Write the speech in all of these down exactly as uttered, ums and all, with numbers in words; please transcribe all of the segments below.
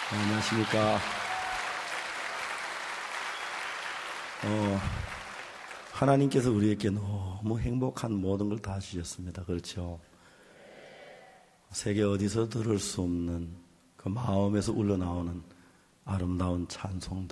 안녕하십니까. 어, 하나님께서 우리에게 너무 행복한 모든 걸 다 주셨습니다. 그렇죠? 세계 어디서 들을 수 없는 그 마음에서 우러나오는 아름다운 찬송들.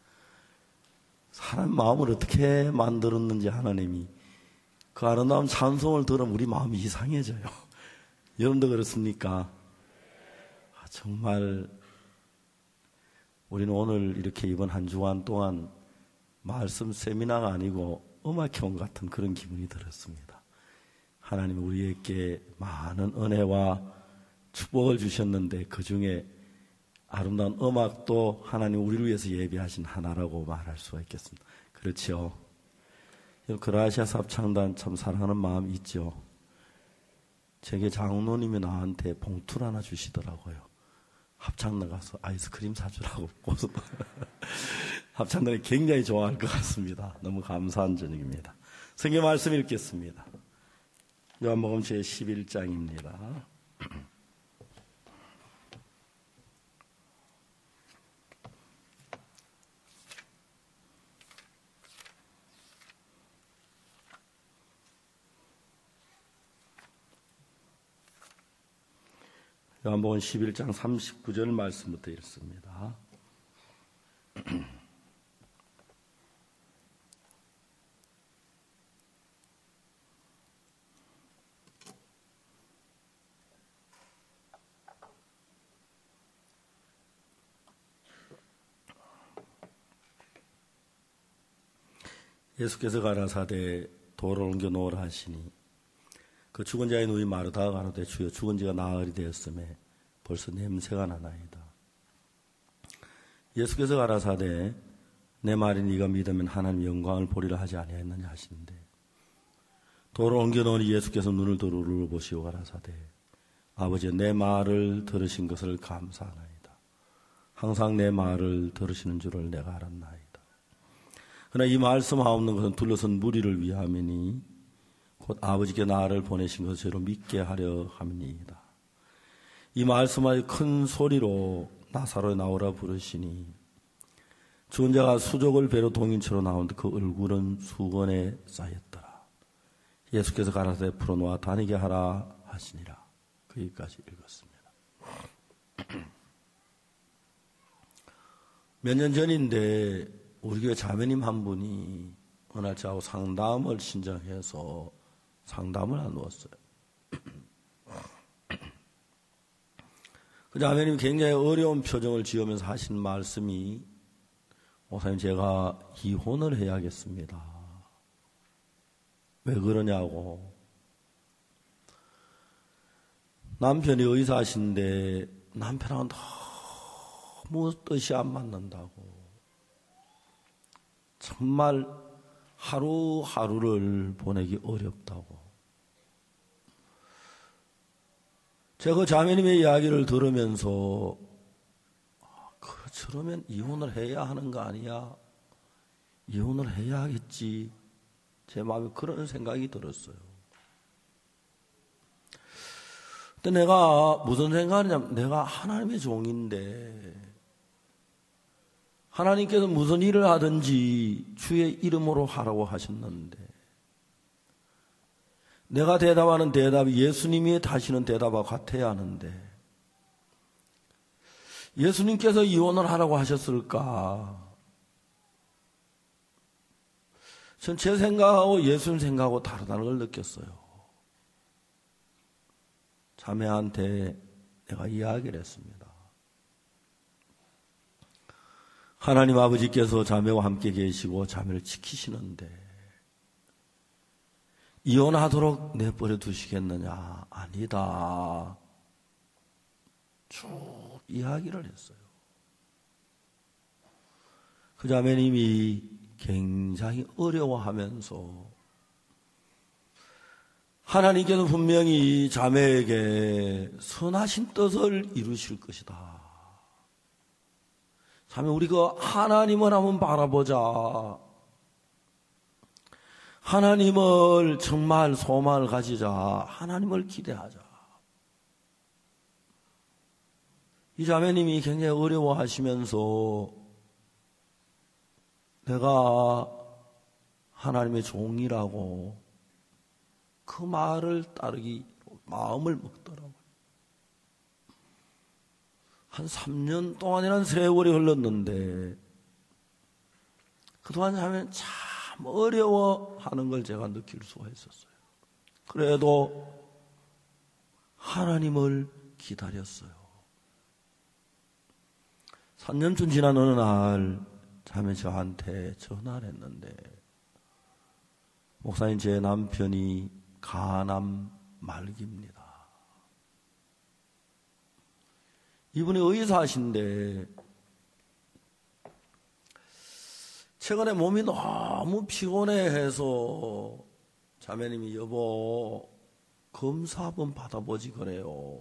사람 마음을 어떻게 만들었는지 하나님이 그 아름다운 찬송을 들으면 우리 마음이 이상해져요. 여러분도 그렇습니까? 아, 정말 우리는 오늘 이렇게 이번 한 주간 동안 말씀 세미나가 아니고 음악회원 같은 그런 기분이 들었습니다. 하나님이 우리에게 많은 은혜와 축복을 주셨는데 그 중에 아름다운 음악도 하나님 우리를 위해서 예비하신 하나라고 말할 수가 있겠습니다. 그렇죠? 그라시아 합창단 참 사랑하는 마음이 있죠. 제게 장로님이 나한테 봉투를 하나 주시더라고요. 합창단 가서 아이스크림 사주라고. 합창단이 굉장히 좋아할 것 같습니다. 너무 감사한 저녁입니다. 성경 말씀 읽겠습니다. 요한복음 제십일 장입니다. 요한복음 십일 장 삼십구 절 말씀부터 읽습니다. 예수께서 가라사대 돌을 옮겨 놓으라 하시니 그 죽은 자의 누이 마르다가 가로되 주여 죽은 지가 나흘이 되었음에 벌써 냄새가 나나이다. 예수께서 가라사대 내 말이 네가 믿으면 하나님 영광을 보리라 하지 아니하였느냐 하시는데 돌을 옮겨 놓으니 예수께서 눈을 들어 보시고 가라사대 아버지 내 말을 들으신 것을 감사하나이다. 항상 내 말을 들으시는 줄을 내가 알았나이다. 그러나 이 말씀 하옵는 것은 둘러선 무리를 위함이니 곧 아버지께 나를 보내신 것을 저로 믿게 하려 함이니이다. 이 말씀하여 큰 소리로 나사로에 나오라 부르시니 죽은 자가 수족을 배로 동인처럼 나오는데 그 얼굴은 수건에 쌓였더라. 예수께서 가라사대 풀어놓아 다니게 하라 하시니라. 거기까지 읽었습니다. 몇 년 전인데 우리 교회 자매님 한 분이 어느 날 저하고 상담을 신청해서 상담을 해놓았어요. 그 자매님이 굉장히 어려운 표정을 지으면서 하신 말씀이 목사님 제가 이혼을 해야겠습니다. 왜 그러냐고. 남편이 의사신데 남편하고는 너무 뜻이 안 맞는다고. 정말 하루하루를 보내기 어렵다고. 제가 자매님의 이야기를 들으면서 그러면 이혼을 해야 하는 거 아니야? 이혼을 해야 하겠지. 제 마음에 그런 생각이 들었어요. 근데 내가 무슨 생각이냐면 내가 하나님의 종인데 하나님께서 무슨 일을 하든지 주의 이름으로 하라고 하셨는데 내가 대답하는 대답이 예수님이 하시는 대답과 같아야 하는데 예수님께서 이혼을 하라고 하셨을까? 전 제 생각하고 예수님 생각하고 다르다는 걸 느꼈어요. 자매한테 내가 이야기를 했습니다. 하나님 아버지께서 자매와 함께 계시고 자매를 지키시는데 이혼하도록 내버려 두시겠느냐? 아니다. 쭉 이야기를 했어요. 그 자매님이 굉장히 어려워하면서 하나님께서 분명히 자매에게 선하신 뜻을 이루실 것이다. 자매 우리 그 하나님을 한번 바라보자. 하나님을 정말 소망을 가지자. 하나님을 기대하자. 이 자매님이 굉장히 어려워하시면서 내가 하나님의 종이라고 그 말을 따르기 마음을 먹더라고요. 한 삼 년 동안이라는 세월이 흘렀는데 그동안 하면 참 어려워하는 걸 제가 느낄 수가 있었어요. 그래도 하나님을 기다렸어요. 삼 년쯤 지난 어느 날 자매 저한테 전화를 했는데 목사님 제 남편이 간암 말기입니다. 이분이 의사신데 최근에 몸이 너무 피곤해해서 자매님이 여보 검사 한번 받아보지 그래요.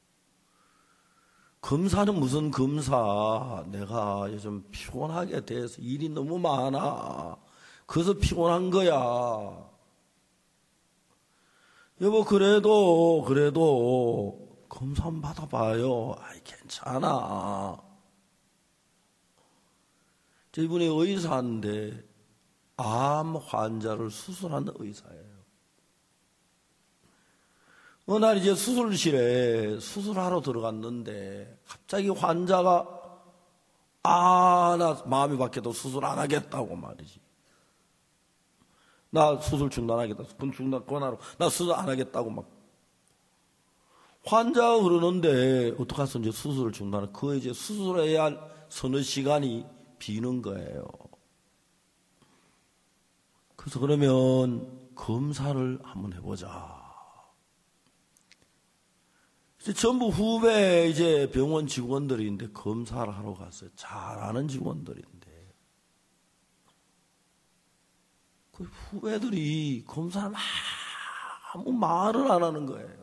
검사는 무슨 검사? 내가 요즘 피곤하게 돼서 일이 너무 많아. 그래서 피곤한 거야. 여보 그래도 그래도 검사 한번 받아봐요. 아이 괜찮아. 이분이 의사인데 암 환자를 수술하는 의사예요. 어느 날 이제 수술실에 수술하러 들어갔는데 갑자기 환자가 아, 나 마음이 바뀌어도 수술 안 하겠다고 말이지. 나 수술 중단하겠다. 군 중단 권하러 나 수술 안 하겠다고 막. 환자가 그러는데 어떡해서 이제 수술을 중단해. 그 이제 수술해야 할 서너 시간이 비는 거예요. 그래서 그러면 검사를 한번 해보자. 이제 전부 후배 이제 병원 직원들인데 검사를 하러 갔어요. 잘 아는 직원들인데. 그 후배들이 검사를 아무 말을 안 하는 거예요.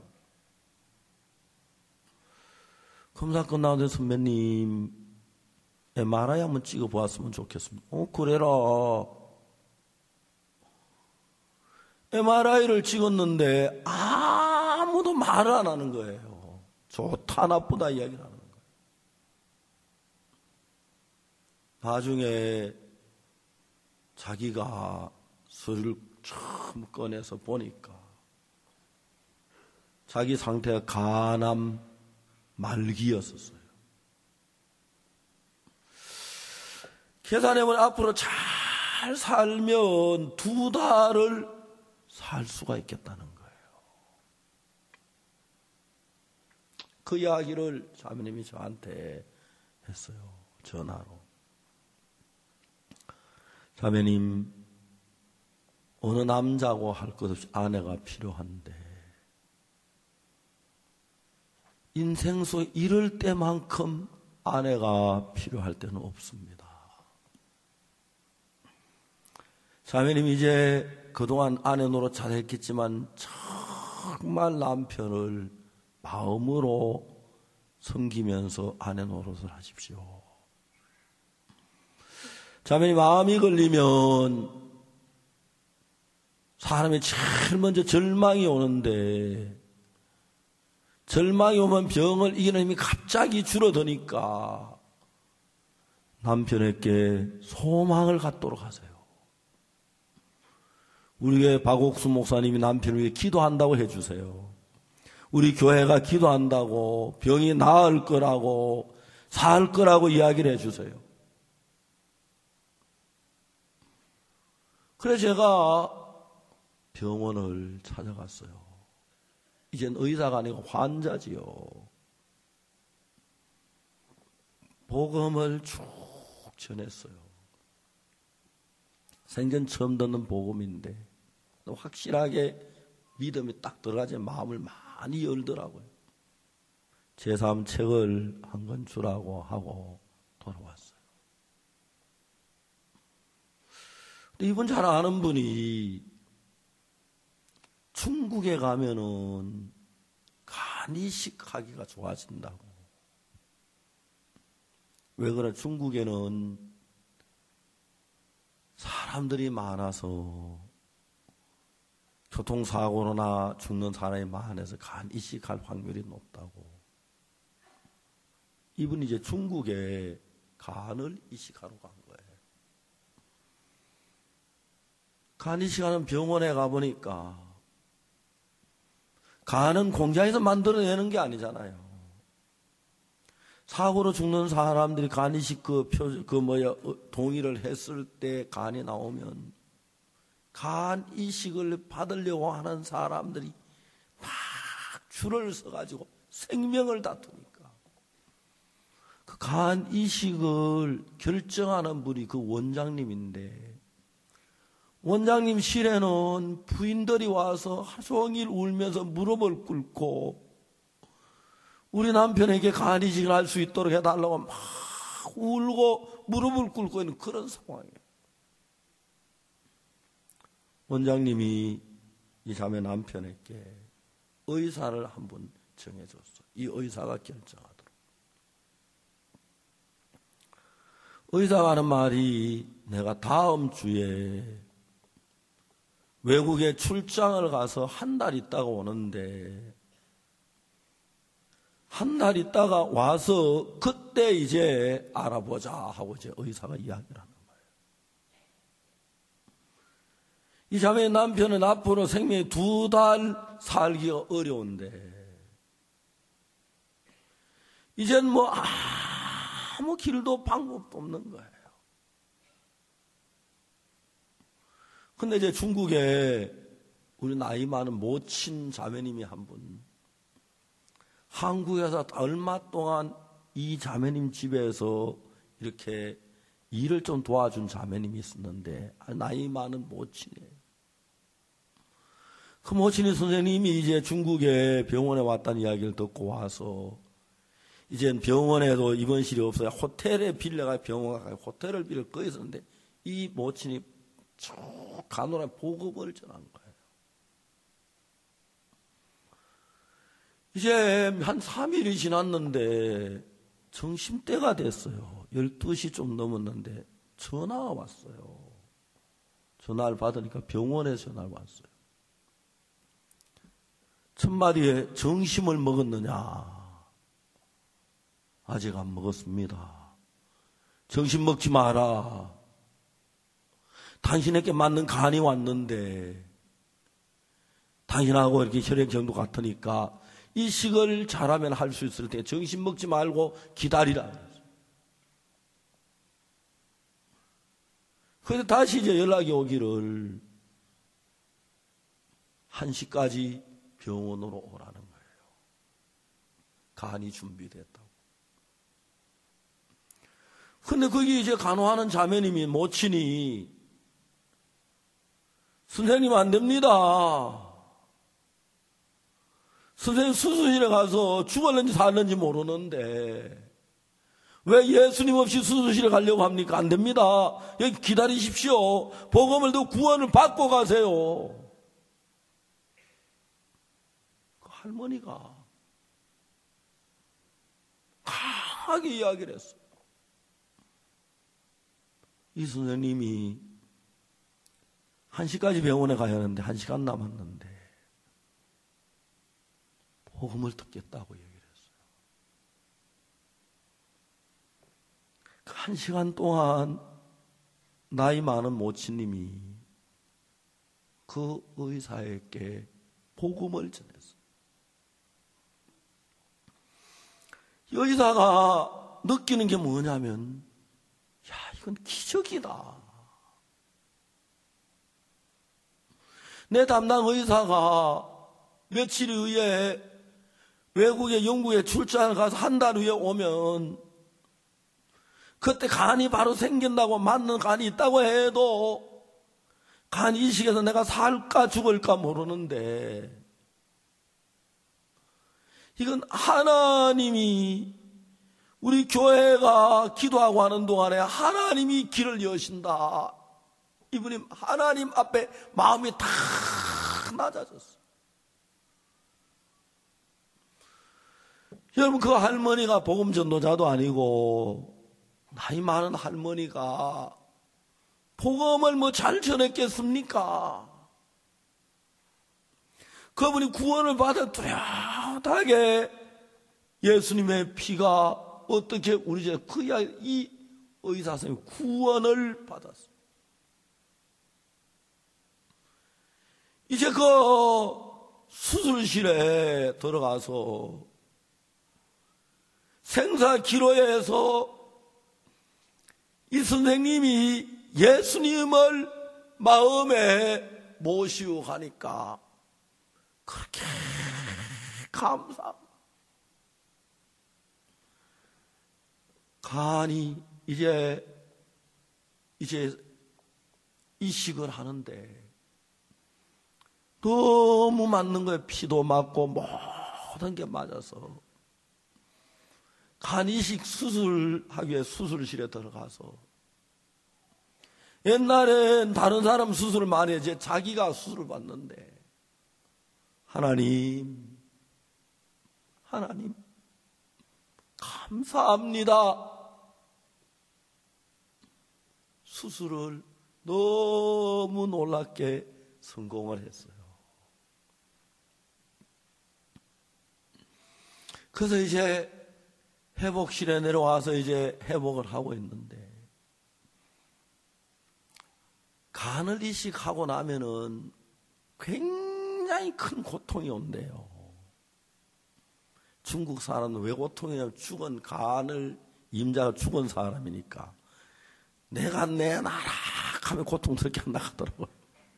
검사 끝나고 선배님 엠알아이 한번 찍어보았으면 좋겠습니다. 어 그래라. 엠알아이를 찍었는데 아무도 말을 안 하는 거예요. 좋다 나쁘다 이야기를 하는 거예요. 나중에 자기가 서류를 처음 꺼내서 보니까 자기 상태가 간암 말기였었어요. 계산해보면 앞으로 잘 살면 두 달을 살 수가 있겠다는 거예요. 그 이야기를 자매님이 저한테 했어요. 전화로. 자매님, 어느 남자고 할 것 없이 아내가 필요한데 인생 속 이럴 때만큼 아내가 필요할 때는 없습니다. 자매님 이제 그동안 아내 노릇 잘했겠지만 정말 남편을 마음으로 섬기면서 아내 노릇을 하십시오. 자매님 마음이 걸리면 사람이 제일 먼저 절망이 오는데 절망이 오면 병을 이기는 힘이 갑자기 줄어드니까 남편에게 소망을 갖도록 하세요. 우리 교회 박옥수 목사님이 남편을 위해 기도한다고 해주세요. 우리 교회가 기도한다고 병이 나을 거라고 살 거라고 이야기를 해주세요. 그래서 제가 병원을 찾아갔어요. 이젠 의사가 아니고 환자지요. 복음을 쭉 전했어요. 생전 처음 듣는 복음인데 확실하게 믿음이 딱 들어가지 마음을 많이 열더라고요. 제삼 책을 한 권 주라고 하고 돌아왔어요. 근데 이분 잘 아는 분이 중국에 가면은 간이식하기가 좋아진다고. 왜 그래? 중국에는 사람들이 많아서 교통사고로나 죽는 사람이 많아서 간 이식할 확률이 높다고. 이분이 이제 중국에 간을 이식하러 간 거예요. 간 이식하는 병원에 가보니까 간은 공장에서 만들어내는 게 아니잖아요. 사고로 죽는 사람들이 간 이식 그 표, 그 뭐야, 동의를 했을 때 간이 나오면 간 이식을 받으려고 하는 사람들이 막 줄을 서가지고 생명을 다투니까 그 간 이식을 결정하는 분이 그 원장님인데 원장님 실에는 부인들이 와서 하루 종일 울면서 무릎을 꿇고 우리 남편에게 간 이식을 할 수 있도록 해달라고 막 울고 무릎을 꿇고 있는 그런 상황이에요. 원장님이 이 자매 남편에게 의사를 한 분 정해줬어. 이 의사가 결정하도록. 의사가 하는 말이 내가 다음 주에 외국에 출장을 가서 한 달 있다가 오는데 한 달 있다가 와서 그때 이제 알아보자 하고 이제 의사가 이야기를 하는 거예요. 이 자매의 남편은 앞으로 생명이 두 달 살기가 어려운데 이젠 뭐 아무 길도 방법도 없는 거예요. 근데 이제 중국에 우리 나이 많은 모친 자매님이 한 분, 한국에서 얼마 동안 이 자매님 집에서 이렇게 일을 좀 도와준 자매님이 있었는데, 나이 많은 모친이에요. 그 모친이 선생님이 이제 중국에 병원에 왔다는 이야기를 듣고 와서, 이제 병원에도 입원실이 없어요. 호텔에 빌려가 병원 가서 호텔을 빌려 거기 있었는데, 이 모친이 쭉 가노라 복음을 전한 거예요. 이제 한 삼 일이 지났는데 점심때가 됐어요. 열두 시 좀 넘었는데 전화가 왔어요. 전화를 받으니까 병원에서 전화가 왔어요. 첫마디에 정심을 먹었느냐? 아직 안 먹었습니다. 정신 먹지 마라. 당신에게 맞는 간이 왔는데 당신하고 이렇게 혈액 정도 같으니까 이식을 잘하면 할 수 있을 때 정신 먹지 말고 기다리라. 그래서 다시 이제 연락이 오기를 한 시까지 병원으로 오라는 거예요. 간이 준비됐다고. 근데 거기 이제 간호하는 자매님이 모친이 선생님 안 됩니다. 선생님 수술실에 가서 죽었는지 살았는지 모르는데 왜 예수님 없이 수술실에 가려고 합니까? 안 됩니다. 여기 기다리십시오. 복음을 듣고 구원을 받고 가세요. 그 할머니가 강하게 이야기를 했어요. 이 선생님이 한 시까지 병원에 가야 하는데 한 시간 남았는데 복음을 듣겠다고 얘기를 했어요. 그 한 시간 동안 나이 많은 모친님이 그 의사에게 복음을 전했어요. 이 의사가 느끼는 게 뭐냐면 야, 이건 기적이다. 내 담당 의사가 며칠 후에 외국에 영국에 출장을 가서 한 달 후에 오면 그때 간이 바로 생긴다고 맞는 간이 있다고 해도 간 이식에서 내가 살까 죽을까 모르는데 이건 하나님이 우리 교회가 기도하고 하는 동안에 하나님이 길을 여신다. 이분이 하나님 앞에 마음이 다 낮아졌어요. 여러분, 그 할머니가 복음 전도자도 아니고 나이 많은 할머니가 복음을 뭐 잘 전했겠습니까? 그분이 구원을 받아 뚜렷하게 예수님의 피가 어떻게 우리 제 그야 이 의사 선생님이 구원을 받았어요. 이제 그 수술실에 들어가서 생사기로에서 이 선생님이 예수님을 마음에 모시고 가니까 그렇게 감사합니다. 간이 이제 이제 이식을 하는데 너무 맞는 거예요. 피도 맞고 모든 게 맞아서 간 이식 수술하기 위해 수술실에 들어가서 옛날엔 다른 사람 수술을 많이 해 이제 자기가 수술을 받는데 하나님 하나님 감사합니다. 수술을 너무 놀랍게 성공을 했어요. 그래서 이제 회복실에 내려와서 이제 회복을 하고 있는데 간을 이식하고 나면은 굉장히 큰 고통이 온대요. 중국 사람은 왜 고통이냐면 죽은 간을 임자가 죽은 사람이니까 내가 내놔라 하면 고통스럽게 안 나가더라고요.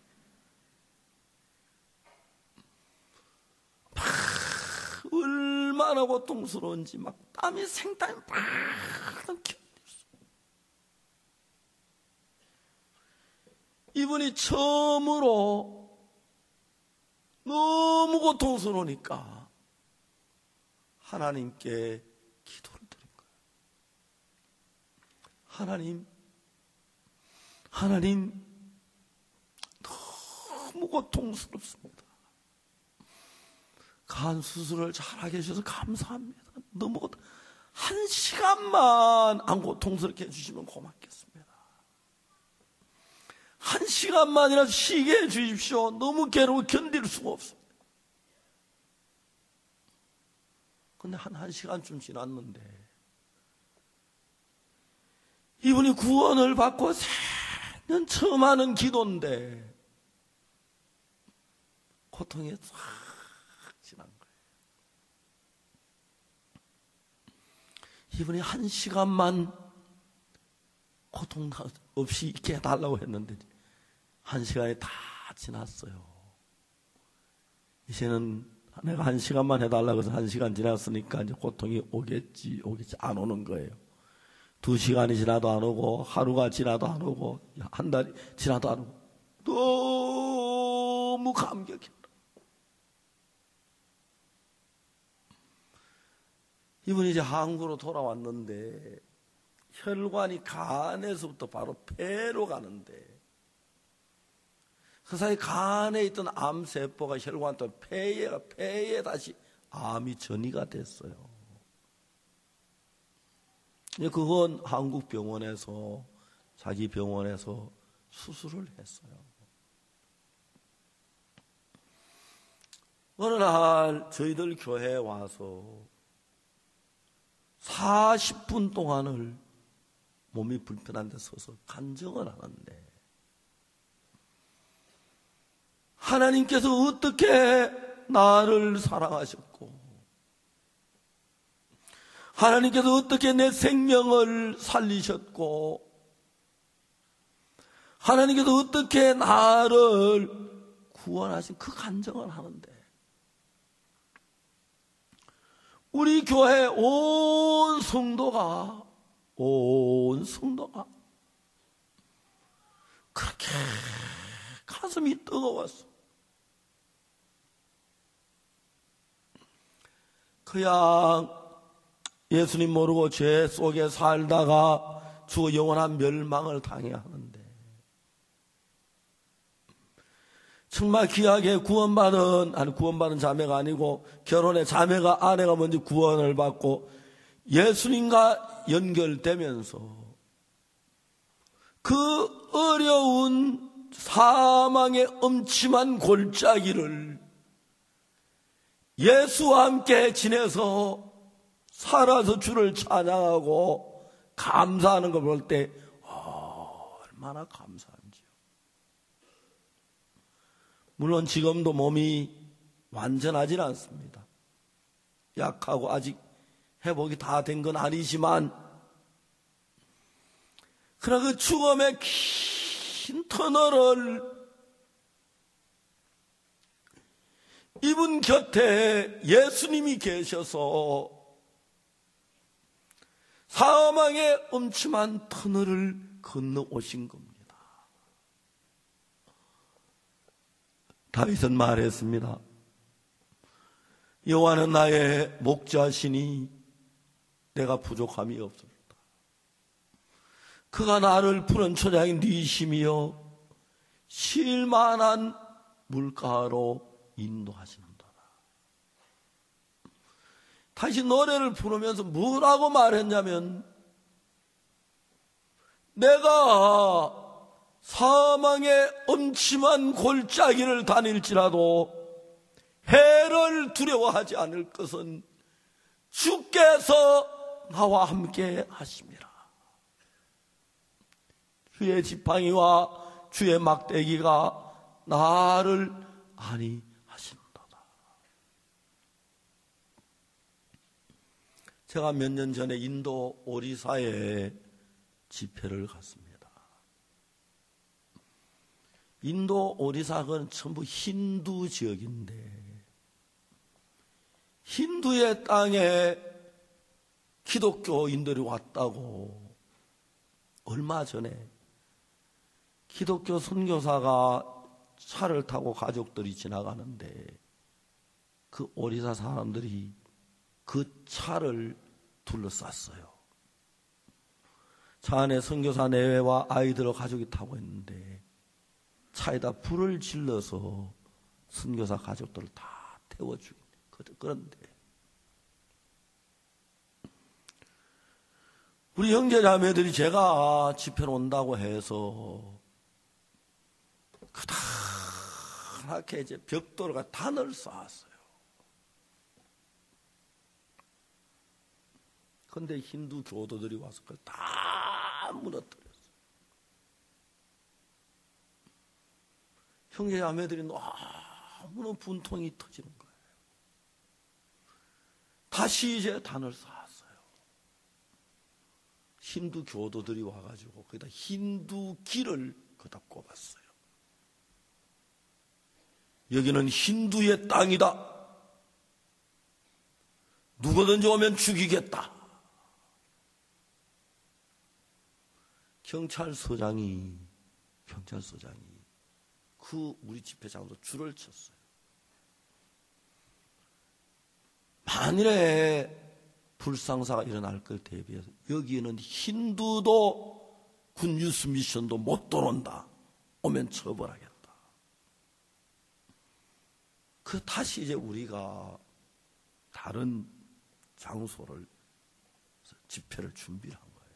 막 얼마나 고통스러운지 막 땀이 생땀이 막 튀어나왔어요. 이분이 처음으로 너무 고통스러우니까 하나님께 기도를 드린 거예요. 하나님, 하나님, 너무 고통스럽습니다. 간 수술을 잘하게 해주셔서 감사합니다. 너무 고통, 한 시간만 안 고통스럽게 해주시면 고맙겠습니다. 한 시간만이라도 쉬게 해주십시오. 너무 괴로워 견딜 수가 없습니다. 근데 한, 한 시간쯤 지났는데 이분이 구원을 받고 사 년 처음 하는 기도인데 고통이 싹 지난 거예요. 이분이 한 시간만 고통 없이 있게 해달라고 했는데 한 시간이 다 지났어요. 이제는 내가 한 시간만 해달라고 해서 한 시간 지났으니까 이제 고통이 오겠지 오겠지 안 오는 거예요. 두 시간이 지나도 안 오고 하루가 지나도 안 오고 한 달이 지나도 안 오고 너무 감격해요. 이분이 이제 한국으로 돌아왔는데 혈관이 간에서부터 바로 폐로 가는데 그 사이 간에 있던 암세포가 혈관 또 폐에, 폐에 다시 암이 전이가 됐어요. 그건 한국 병원에서 자기 병원에서 수술을 했어요. 어느 날 저희들 교회에 와서 사십 분 동안을 몸이 불편한 데 서서 간증을 하는데 하나님께서 어떻게 나를 사랑하셨고 하나님께서 어떻게 내 생명을 살리셨고 하나님께서 어떻게 나를 구원하신 그 간증을 하는데 우리 교회 온 성도가 온 성도가 그렇게 가슴이 뜨거웠어. 그냥 예수님 모르고 죄 속에 살다가 죽어 영원한 멸망을 당해야 하는데 정말 귀하게 구원받은 아니 구원받은 자매가 아니고 결혼의 자매가 아내가 먼저 구원을 받고 예수님과 연결되면서 그 어려운 사망의 엄침한 골짜기를 예수와 함께 지내서 살아서 주를 찬양하고 감사하는 걸 볼 때 얼마나 감사한지요. 물론 지금도 몸이 완전하진 않습니다. 약하고 아직 회복이 다 된 건 아니지만, 그러나 그 죽음의 긴 터널을 이분 곁에 예수님이 계셔서 사망의 음침한 터널을 건너오신 겁니다. 다윗은 말했습니다. 여호와는 나의 목자시니 내가 부족함이 없습니다. 그가 나를 푸른 초장인 네 힘이여 쉴만한 물가로 인도하시는도다. 다시 노래를 부르면서 뭐라고 말했냐면, 내가 사망의 음침한 골짜기를 다닐지라도 해를 두려워하지 않을 것은 주께서 나와 함께 하심이라. 주의 지팡이와 주의 막대기가 나를 안위 하시는도다. 제가 몇 년 전에 인도 오리사에 집회를 갔습니다. 인도 오리사는 전부 힌두 지역인데, 힌두의 땅에 기독교인들이 왔다고 얼마 전에 기독교 선교사가 차를 타고 가족들이 지나가는데 그 오리사 사람들이 그 차를 둘러쌌어요. 차 안에 선교사 내외와 아이들과 가족이 타고 있는데 차에다 불을 질러서 선교사 가족들을 다 태워주긴. 그런데 우리 형제자매들이 제가 집회를 온다고 해서 그렇게 이제 벽돌과 단을 쌓았어요. 그런데 힌두 교도들이 와서 그걸 다 무너뜨렸어요. 형제자매들이 너무나 분통이 터지는 거예요. 다시 이제 단을 쌓았어요. 힌두 교도들이 와가지고 거기다 힌두 길을 거기다 꼽았어요. 여기는 힌두의 땅이다. 누구든지 오면 죽이겠다. 경찰서장이 경찰서장이 그 우리 집회 장소 줄을 쳤어요. 만일에 불상사가 일어날 걸 대비해서 여기는 힌두도 굿뉴스 미션도 못 들어온다. 오면 처벌하겠다. 그 다시 이제 우리가 다른 장소를 집회를 준비를 한 거예요.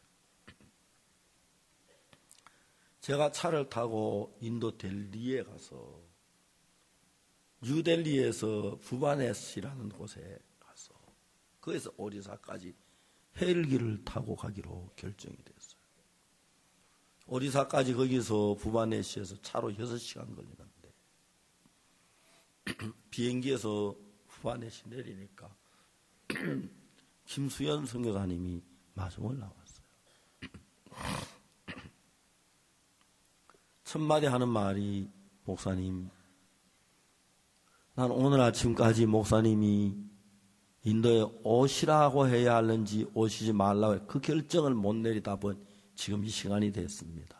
제가 차를 타고 인도 델리에 가서 뉴델리에서 부바네스라는 곳에 가서 거기서 오리사까지 헬기를 타고 가기로 결정이 됐어요. 오리사까지 거기서 부바네시에서 차로 여섯 시간 걸리는데 비행기에서 부바네시 내리니까 김수연 선교사님이 마중을 나왔어요. 첫마디 하는 말이, 목사님, 난 오늘 아침까지 목사님이 인도에 오시라고 해야 하는지 오시지 말라고 해. 그 결정을 못 내리다 보니 지금 이 시간이 됐습니다.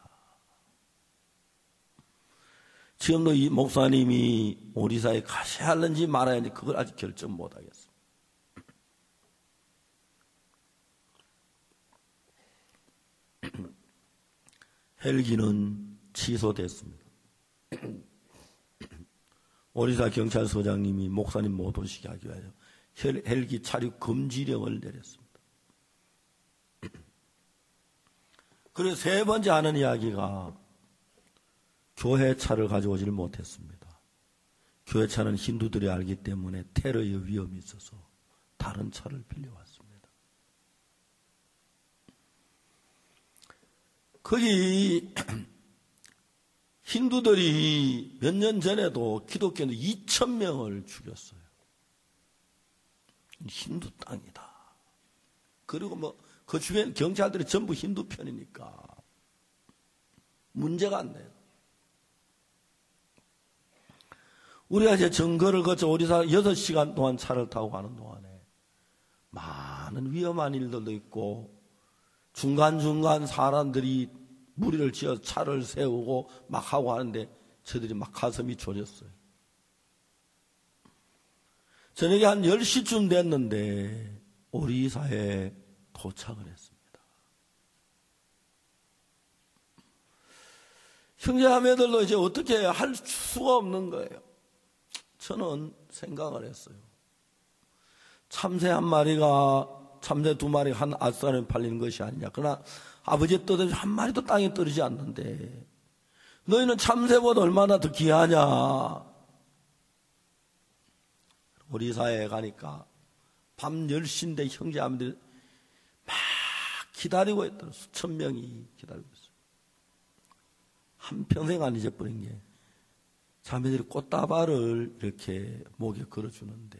지금도 이 목사님이 오리사에 가셔야 하는지 말아야 하는지 그걸 아직 결정 못 하겠습니다. 헬기는 취소됐습니다. 오리사 경찰서장님이 목사님 못 오시게 하기 위하여 헬기 착륙 금지령을 내렸습니다. 그래서 세 번째 하는 이야기가 교회 차를 가져오지를 못했습니다. 교회 차는 힌두들이 알기 때문에 테러의 위험이 있어서 다른 차를 빌려왔습니다. 거기 힌두들이 몇 년 전에도 기독교는 이천 명을 죽였어요. 힌두 땅이다. 그리고 뭐 그 주변 경찰들이 전부 힌두 편이니까 문제가 안 돼요. 우리가 이제 정거를 거쳐 오리사 여섯 시간 동안 차를 타고 가는 동안에 많은 위험한 일들도 있고 중간중간 사람들이 무리를 지어 차를 세우고 막 하고 하는데 저들이 막 가슴이 졸였어요. 저녁에 한 열 시쯤 됐는데 오리사에 도착을 했습니다. 형제자매들도 이제 어떻게 할 수가 없는 거예요. 저는 생각을 했어요. 참새 한 마리가 참새 두 마리가 한 아싸에 팔리는 것이 아니냐. 그러나 아버지의 뜻대로 한 마리도 땅에 떨어지지 않는데 너희는 참새보다 얼마나 더 귀하냐. 오리사에 가니까 밤 열 시인데 형제자매들이 막 기다리고 있더라고요. 수천 명이 기다리고 있어요. 한평생 안 잊어버린 게 자매들이 꽃다발을 이렇게 목에 걸어주는데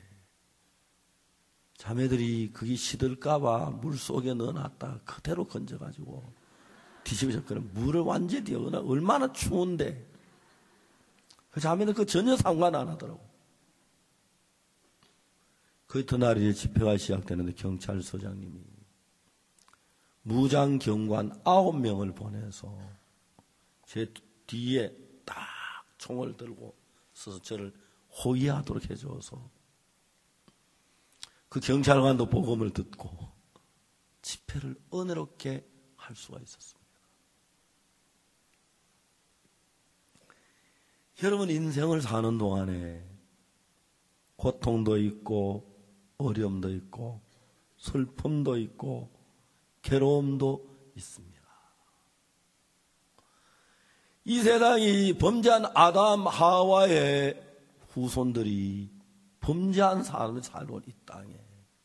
자매들이 그게 시들까봐 물속에 넣어놨다 그대로 건져가지고 뒤집어졌거든. 물을 완전히 뒤어나 얼마나 추운데 그 자매들 그 전혀 상관 안 하더라고. 그 이튿날 이제 집회가 시작되는데 경찰서장님이 무장경관 아홉 명을 보내서 제 뒤에 딱 총을 들고 서서 저를 호위하도록 해줘서 그 경찰관도 복음을 듣고 집회를 은혜롭게 할 수가 있었습니다. 여러분 인생을 사는 동안에 고통도 있고 어려움도 있고 슬픔도 있고 괴로움도 있습니다. 이 세상이 범죄한 아담 하와의 후손들이 범죄한 사람을 살고 이 땅에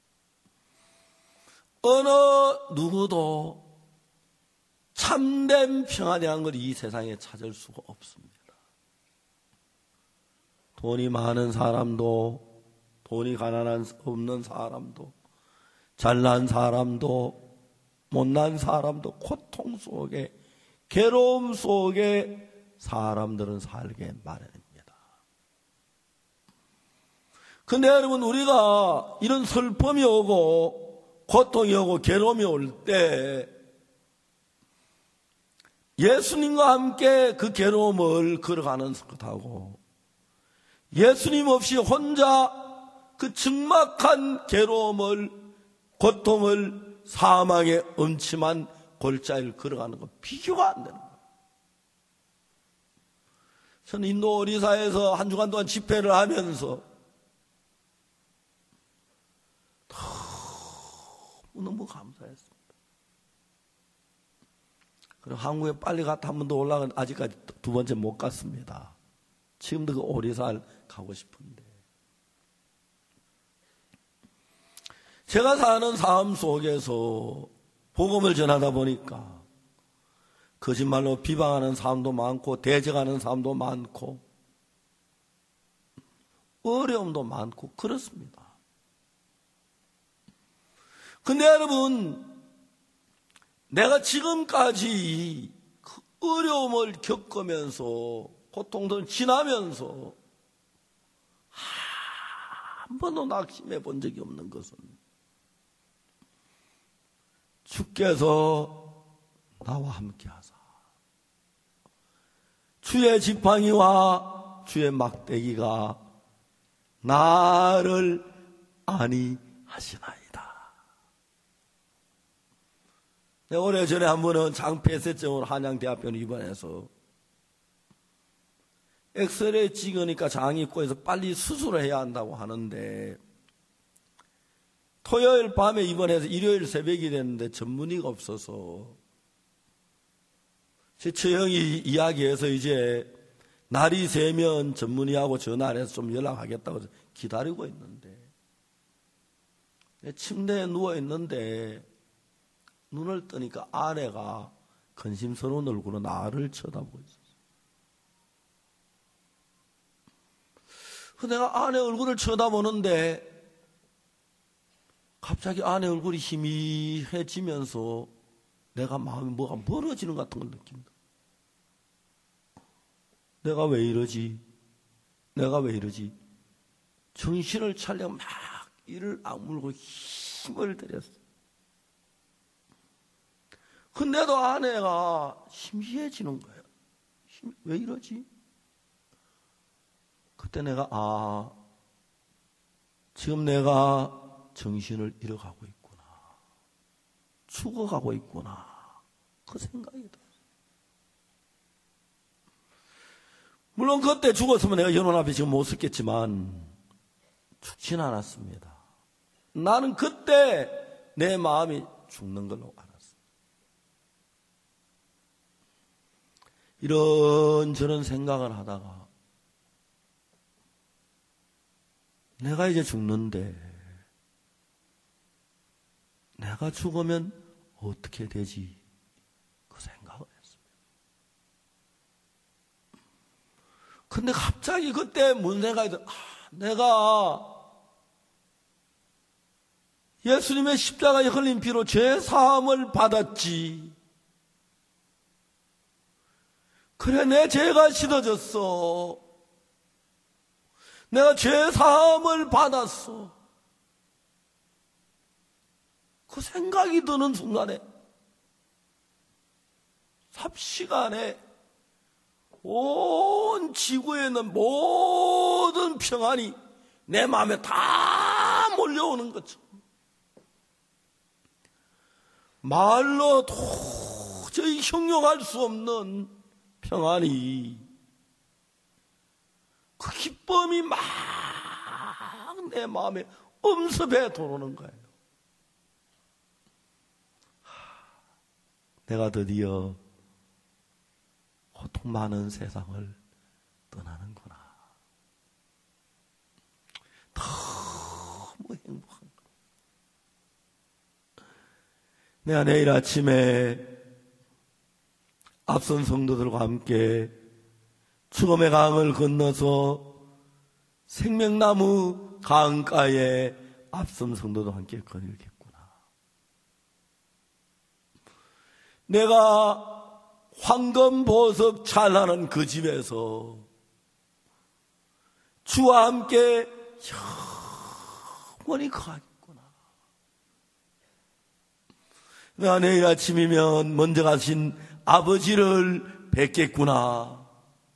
어느 누구도 참된 평안이라는 걸 이 세상에 찾을 수가 없습니다. 돈이 많은 사람도 돈이 가난한 없는 사람도 잘난 사람도 못난 사람도 고통 속에 괴로움 속에 사람들은 살게 마련입니다. 근데 여러분 우리가 이런 슬픔이 오고 고통이 오고 괴로움이 올 때 예수님과 함께 그 괴로움을 걸어가는 것하고 예수님 없이 혼자 그 적막한 괴로움을 고통을 사망의 음침한 골짜기를 걸어가는 것 비교가 안 되는 거예요. 저는 인도 오리사에서 한 주간 동안 집회를 하면서 너무너무 감사했습니다. 그리고 한국에 빨리 갔다 한 번 더 올라간 아직까지 두 번째 못 갔습니다. 지금도 그 오리사를 가고 싶은데 제가 사는 삶 속에서 복음을 전하다 보니까 거짓말로 비방하는 사람도 많고 대적하는 사람도 많고 어려움도 많고 그렇습니다. 근데 여러분 내가 지금까지 그 어려움을 겪으면서 고통들을 지나면서 한 번도 낙심해 본 적이 없는 것은 주께서 나와 함께 하사 주의 지팡이와 주의 막대기가 나를 안위하시나이다. 내가 오래전에 한 번은 장폐쇄증으로 한양대학병원에 입원해서 엑스레이 찍으니까 장이 꼬여서 빨리 수술을 해야 한다고 하는데 토요일 밤에 입원해서 일요일 새벽이 됐는데 전문의가 없어서 제 처형이 이야기해서 이제 날이 새면 전문의하고 전화를 해서 좀 연락하겠다고 기다리고 있는데 침대에 누워있는데 눈을 뜨니까 아내가 근심스러운 얼굴로 나를 쳐다보고 있었어요. 내가 아내 얼굴을 쳐다보는데 갑자기 아내 얼굴이 희미해지면서 내가 마음이 뭐가 멀어지는 것 같은 걸 느낀다. 내가 왜 이러지? 내가 왜 이러지? 정신을 차려 막 이를 악물고 힘을 들였어. 근데도 아내가 희미해지는 거예요. 힘, 왜 이러지? 그때 내가 아 지금 내가 정신을 잃어가고 있구나. 죽어가고 있구나. 그 생각이 들었어요. 물론 그때 죽었으면 내가 여론 앞에 지금 못 섰겠지만 죽진 않았습니다. 나는 그때 내 마음이 죽는 걸로 알았어요. 이런저런 생각을 하다가 내가 이제 죽는데 내가 죽으면 어떻게 되지? 그 생각을 했습니다. 근데 갑자기 그때 뭔 생각이 들어? 아, 내가 예수님의 십자가에 흘린 피로 죄 사함을 받았지. 그래, 내 죄가 씻어졌어. 내가 죄 사함을 받았어. 그 생각이 드는 순간에 삽시간에 온 지구에 있는 모든 평안이 내 마음에 다 몰려오는 것처럼 말로 도저히 형용할 수 없는 평안이, 그 기쁨이 막 내 마음에 엄습해 들어오는 거예요. 내가 드디어 고통 많은 세상을 떠나는구나. 너무 행복한 거예요. 내가 내일 아침에 앞선 성도들과 함께 죽음의 강을 건너서 생명나무 강가에 앞선 성도도 함께 거닐겠구나. 내가 황금보석 찬란한 그 집에서 주와 함께 영원히 거하겠구나. 내가 내일 아침이면 먼저 가신 아버지를 뵙겠구나.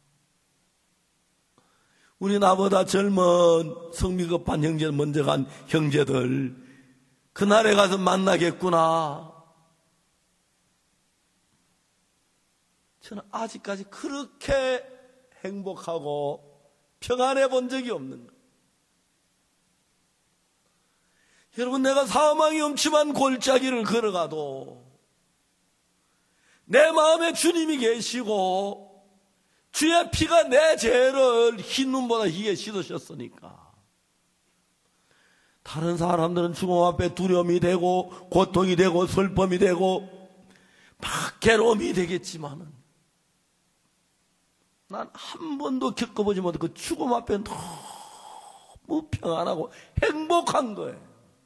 우리 나보다 젊은 성미급한 형제, 먼저 간 형제들 그날에 가서 만나겠구나. 저는 아직까지 그렇게 행복하고 평안해 본 적이 없는 거예요. 여러분, 내가 사망이 엄침한 골짜기를 걸어가도 내 마음에 주님이 계시고 주의 피가 내 죄를 흰 눈보다 희게 씻으셨으니까 다른 사람들은 죽음 앞에 두려움이 되고 고통이 되고 슬픔이 되고 막 괴로움이 되겠지만은 난 한 번도 겪어보지 못한 그 죽음 앞에 너무 평안하고 행복한 거예요.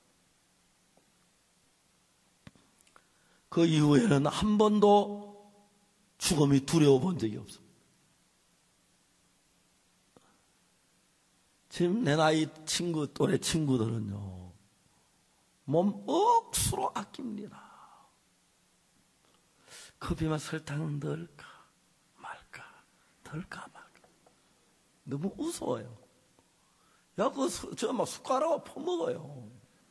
그 이후에는 한 번도 죽음이 두려워 본 적이 없습니다. 지금 내 나이 친구, 또래 친구들은요, 몸 억수로 아낍니다. 커피만 설탕 넣을까 말까, 덜까 말까. 너무 우스워요. 야, 그, 저 막 숟가락으로 퍼먹어요.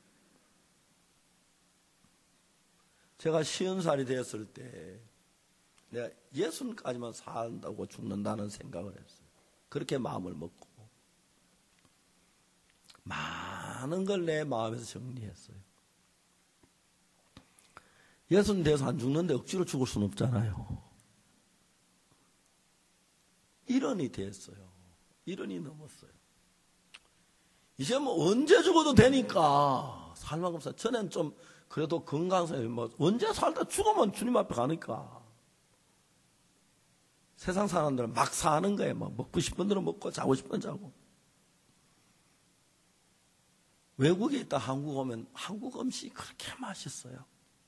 제가 쉬운 살이 되었을 때, 내가 예순까지만 산다고 죽는다는 생각을 했어요. 그렇게 마음을 먹고. 많은 걸 내 마음에서 정리했어요. 예순 돼서 안 죽는데 억지로 죽을 수는 없잖아요. 일흔이 됐어요. 일흔이 넘었어요. 이제 뭐 언제 죽어도 되니까 살만큼 살. 전엔 좀 그래도 건강상에 뭐 언제 살다 죽으면 주님 앞에 가니까 세상 사람들은 막 사는 거예요. 뭐 먹고 싶은 대로 먹고 자고 싶은 대로 자고. 외국에 있다 한국 오면 한국 음식이 그렇게 맛있어요.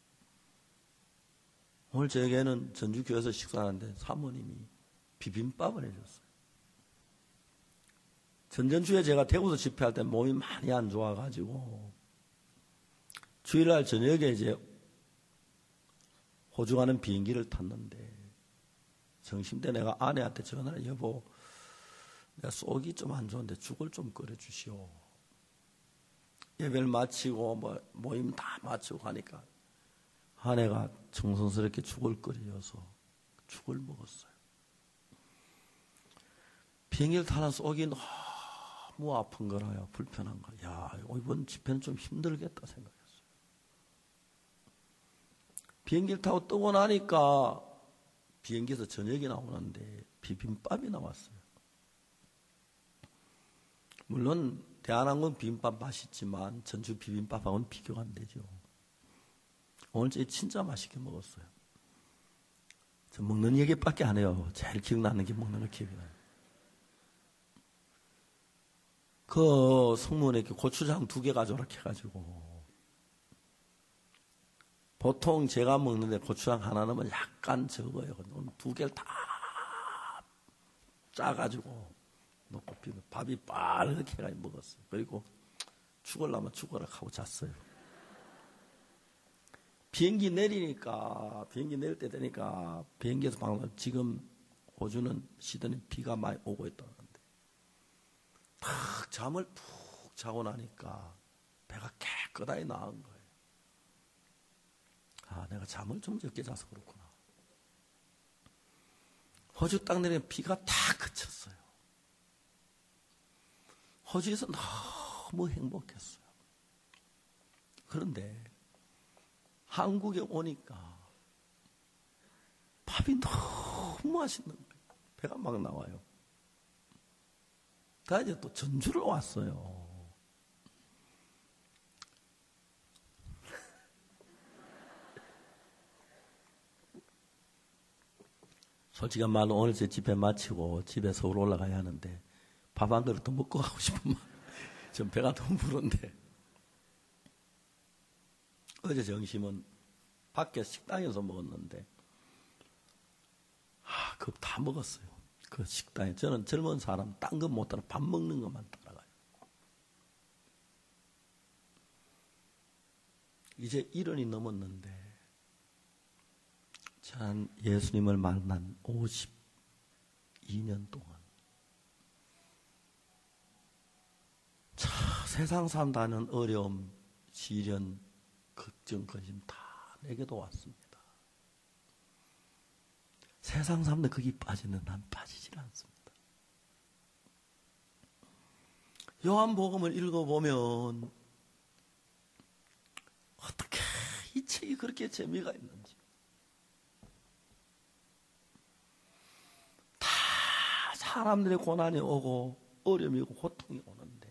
오늘 저에게는 전주교회에서 식사하는데 사모님이 비빔밥을 해줬어요. 전전주에 제가 대구에서 집회할 때 몸이 많이 안 좋아가지고 주일날 저녁에 이제 호주 가는 비행기를 탔는데 점심때 내가 아내한테 전화를 여보 내가 속이 좀 안 좋은데 죽을 좀 끓여주시오. 예배를 마치고 뭐 모임 다 마치고 가니까 아내가 정성스럽게 죽을 끓여서 죽을 먹었어요. 비행기를 타는 속이 너무 아픈 거라요. 불편한 거. 야, 이번 집회는 좀 힘들겠다 생각했어요. 비행기를 타고 뜨고 나니까 비행기에서 저녁이 나오는데 비빔밥이 나왔어요. 물론 대한항공 비빔밥 맛있지만 전주 비빔밥하고는 비교가 안 되죠. 오늘 진짜 맛있게 먹었어요. 저 먹는 얘기밖에 안 해요. 제일 기억나는 게 먹는 거 기억이 나요. 그 성문에 이렇게 고추장 두 개 가져오라 해가지고 보통 제가 먹는데 고추장 하나 넣으면 약간 적어요. 두 개를 다 짜가지고 넣고 비벼 밥이 빨갛게 해가지고 먹었어요. 그리고 죽을라면 죽어라 하고 잤어요. 비행기 내리니까 비행기 내릴 때 되니까 비행기에서 방금 지금 호주는 시드니 비가 많이 오고 있다는데 탁 잠을 푹 자고 나니까 배가 깨끗하게 나은 거예요. 아, 내가 잠을 좀 적게 자서 그렇구나. 호주 딱 내리면 비가 다 그쳤어요. 호주에서 너무 행복했어요. 그런데 한국에 오니까 밥이 너무 맛있는 거예요. 배가 막 나와요. 다 이제 또 전주를 왔어요. 솔직한 말로 오늘 제 집회 마치고 집에 서울 올라가야 하는데 밥 한 그릇 더 먹고 가고 싶은 마음. 지금 배가 너무 부른데. 어제 점심은 밖에 식당에서 먹었는데 아, 그거 다 먹었어요. 그 식당에. 저는 젊은 사람 딴 거 못 따라 밥 먹는 것만 따라가요. 이제 일흔이 넘었는데 저는 예수님을 만난 오십이 년 동안 차, 세상 산다는 어려움, 시련, 걱정, 근심 다 내게도 왔습니다. 세상 사람들 거기 빠지는 난 빠지질 않습니다. 요한복음을 읽어보면 어떻게 이 책이 그렇게 재미가 있는지 다 사람들의 고난이 오고 어려움이 오고 고통이 오는데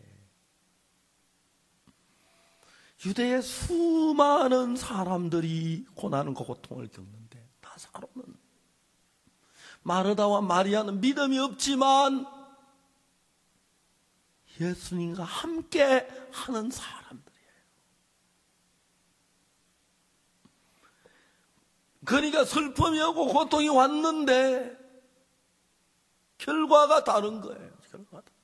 유대의 수많은 사람들이 고난과 고통을 겪는데 나사로는 마르다와 마리아는 믿음이 없지만 예수님과 함께 하는 사람들이에요. 그러니까 슬픔이 오고 고통이 왔는데 결과가 다른 거예요. 결과가 다른.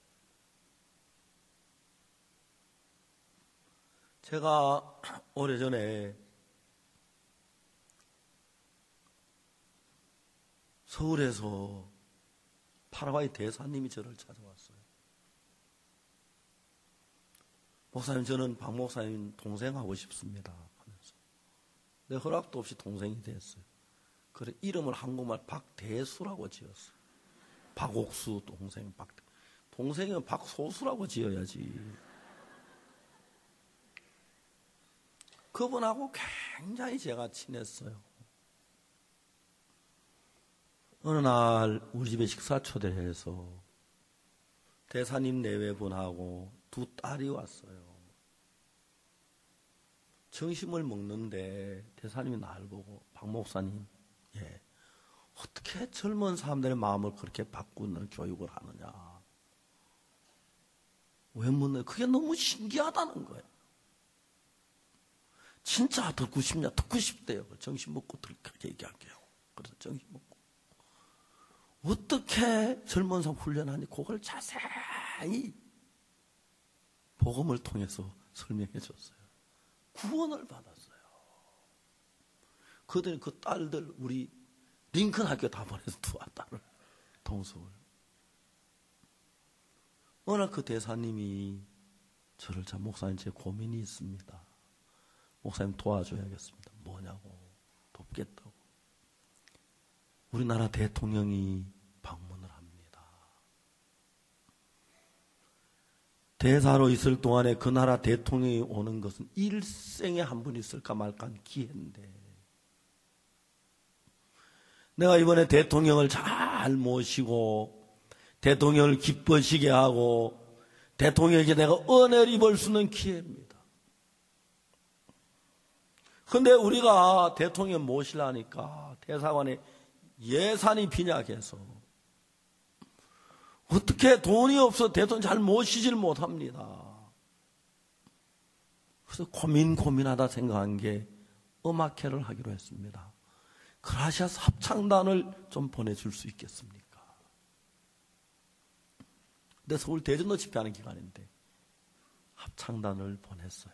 제가 오래전에 서울에서 파라과이 대사님이 저를 찾아왔어요. 목사님, 저는 박 목사님 동생 하고 싶습니다 하면서 내 허락도 없이 동생이 됐어요. 그래 이름을 한국말 박대수라고 지었어요. 박옥수 동생, 박 동생은 박소수라고 지어야지. 그분하고 굉장히 제가 친했어요. 어느 날 우리 집에 식사 초대해서 대사님 내외분하고 두 딸이 왔어요. 점심을 먹는데 대사님이 날 보고 박 목사님, 예, 어떻게 젊은 사람들의 마음을 그렇게 바꾸는 교육을 하느냐. 왜 묻나요? 그게 너무 신기하다는 거예요. 진짜 듣고 싶냐? 듣고 싶대요. 정신 먹고 그렇게 얘기할게요. 그래서 정신 먹고. 어떻게 젊은 사람 훈련하니? 그걸 자세히 복음을 통해서 설명해 줬어요. 구원을 받았어요. 그들 그 딸들 우리 링컨 학교 다 보내서 두 딸을 동서울. 어느 그 대사님이 저를 자 목사님 제 고민이 있습니다. 목사님 도와줘야겠습니다. 뭐냐고 돕겠다고. 우리나라 대통령이 방문을 합니다. 대사로 있을 동안에 그 나라 대통령이 오는 것은 일생에 한 번 있을까 말까 한 기회인데 내가 이번에 대통령을 잘 모시고 대통령을 기뻐지게 하고 대통령에게 내가 은혜를 입을 수 있는 기회입니다. 근데 우리가 대통령 모시려니까 대사관에 예산이 빈약해서 어떻게 돈이 없어 대통령 잘 모시질 못합니다. 그래서 고민 고민하다 생각한 게 음악회를 하기로 했습니다. 그라시아스 합창단을 좀 보내줄 수 있겠습니까? 근데 서울 대전도 집회하는 기간인데 합창단을 보냈어요.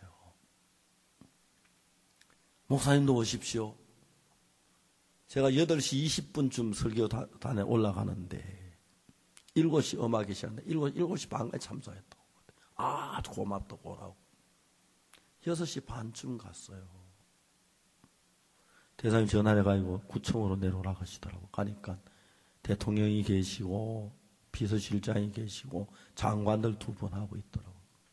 목사님도 오십시오. 제가 여덟 시 이십 분쯤 설교단에 올라가는데 일곱 시 음악이 시작했는데 일곱 시 반까지 참석했다고. 아주 고맙다고 오라고. 여섯 시 반쯤 갔어요. 대사님 전화해가지고 구청으로 내려오라고 하시더라고. 가니까 대통령이 계시고 비서실장이 계시고 장관들 두 분 하고 있더라고.